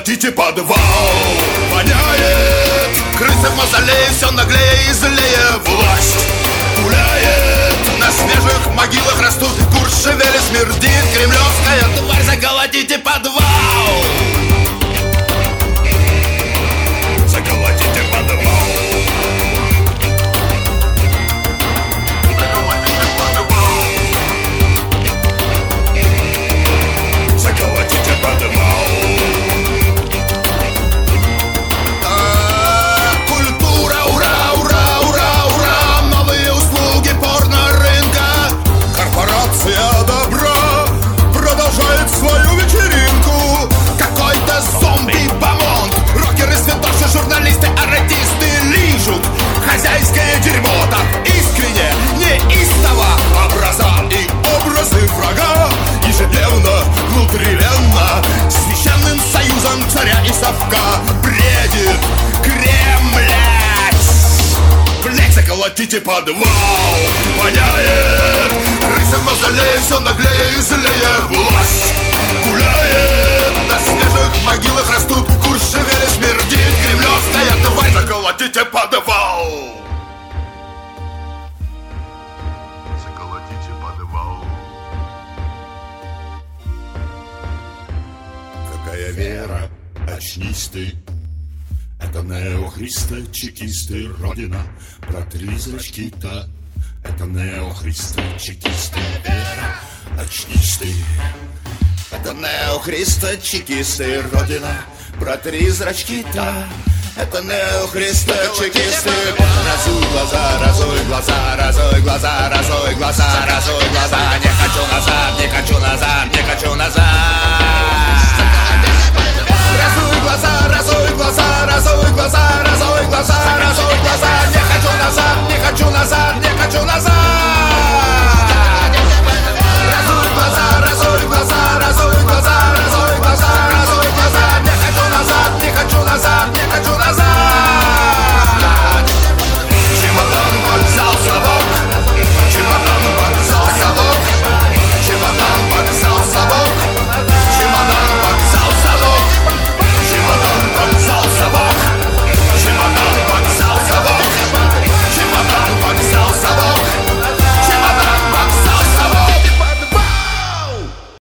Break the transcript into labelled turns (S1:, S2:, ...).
S1: заколотите подвал. Воняет, крысы в мавзолее, все наглее и злее. Власть гуляет, на свежих могилах растут куршевели, смердит кремлевская тварь. Заколотите подвал. Заколотите подвал. Заколотите подвал. Культура, ура, ура, ура, ура. Новые услуги порно-рынка. Корпорация добра продолжает свою вечеринку. Какой-то зомби-бомонд. Рокеры, святоши, журналисты, артисты лижут хозяйское дерьмо так искренне, неистово. Образа и образы врага ежедневно, внутривенно, священным союзом царя и совка бредит Кремль. Блять, заколотите подвал. Воняет, крысы в мавзолее, все наглее и злее. Власть гуляет, на свежих могилах растут куршевели, смердит кремлевская тварь. Заколотите подвал. Заколотите подвал. Какая вера, очнись ты. Это неохристы, чекисты, родина. Протри зрачки-то. Это неохристы, чекисты, вера, очнись ты. Это неохристы, чекисты, родина. Протри зрачки-то. Это неохристы, чекисты. Разуй глаза, разуй глаза, разуй глаза, разуй глаза, разуй глаза. Не хочу назад, не хочу назад, не хочу назад.